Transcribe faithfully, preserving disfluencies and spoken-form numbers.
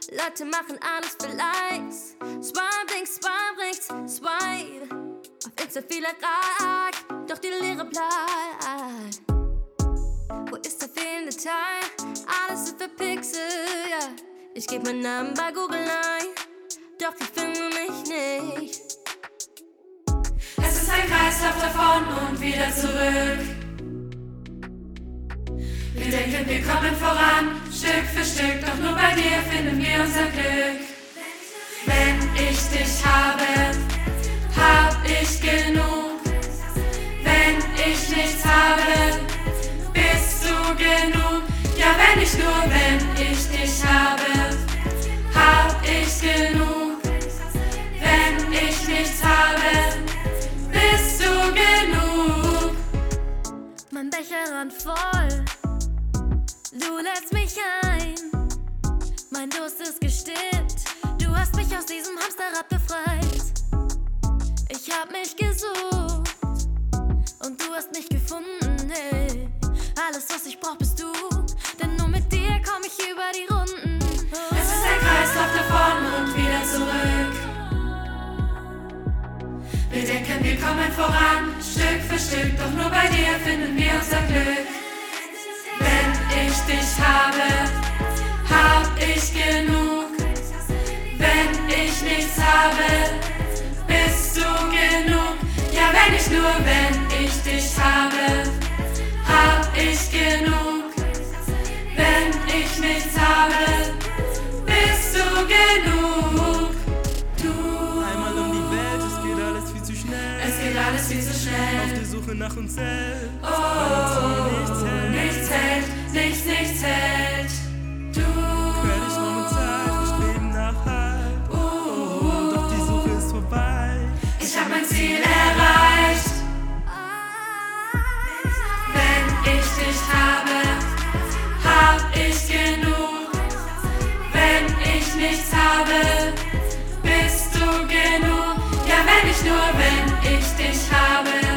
Leute machen alles für Likes. Swipe links, swipe rechts, swipe. Auf Insta viel erreicht, doch die Leere bleibt. Wo ist der fehlende Teil? Alles ist für Pixel, ja. Yeah. Ich geb meinen Namen bei Google ein, doch die finden mich nicht. Es ist ein Kreislauf davon und wieder zurück. Wir denken, wir kommen voran, Stück für Stück, doch nur bei dir finden wir unser Glück. Wenn ich dich habe, hab ich genug. Wenn ich nichts habe, bist du genug. Ja, wenn ich nur, wenn ich dich habe, hab ich genug. Wenn ich nichts habe, bist du genug. Mein Becher rand voll, du lädst mich ein. Mein Durst ist gestillt, du hast mich aus diesem Hamsterrad befreit. Ich hab mich gesucht und du hast mich gefunden, hey. Alles, was ich brauch, bist du, denn nur mit dir komm ich über die Runden. Oh. Es ist ein Kreislauf davon und wieder zurück. Wir denken, wir kommen voran, Stück für Stück, doch nur bei dir finden wir unser Glück. Wenn ich dich habe, hab ich genug. Wenn ich nichts habe, bist du genug. Ja, wenn ich nur, wenn ich dich habe, hab ich genug. Wenn ich nichts habe, bist du genug. Du. Einmal um die Welt, es geht alles viel zu schnell. Es geht alles viel zu schnell. Auf der Suche nach uns selbst. Oh, nichts hält, nichts hält, nichts, nichts hält. Du. Quer dich Raum und Zeit, wir streben nach Halt. Oh, doch die Suche ist vorbei. Ich hab mein Ziel erreicht. Wenn ich dich habe, hab ich genug. Wenn ich nichts habe, bist du genug. Ja, wenn ich nur, wenn ich dich habe,